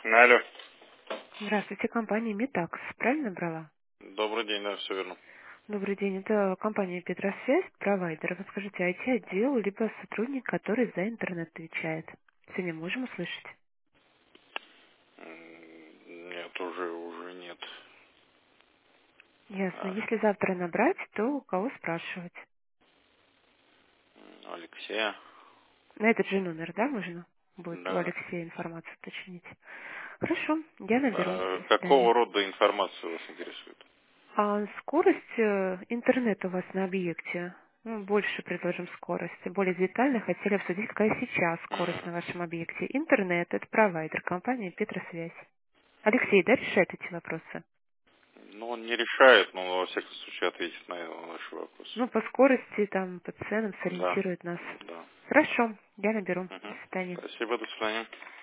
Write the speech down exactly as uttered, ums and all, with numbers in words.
Алло. Здравствуйте, компания Метакс. Правильно брала? Добрый день, да, все верно. Добрый день, это компания Петросвязь, провайдер. Вы скажите, ай ти-отдел, либо сотрудник, который за интернет отвечает. Сегодня можем услышать? М, Нет, уже, уже нет. Ясно. А, Если завтра набрать, то у кого спрашивать? м, Алексея? На этот же номер, да, можно будет у Да, да. Алексея информацию уточнить? Хорошо, я наберу. А, До свидания. какого рода информация вас интересует? А скорость э, интернета у вас на объекте? Ну, больше предложим скорость. Более детально хотели обсудить, какая сейчас скорость М, на вашем объекте. Интернет — это провайдер, компания Петросвязь. Алексей, да, решает эти вопросы? Ну, он не решает, но во всяком случае ответит на ваши вопросы. Ну, по скорости, там, по ценам Да, сориентирует нас. да. Хорошо, я наберу. До Мгм. свидания. Спасибо, до свидания.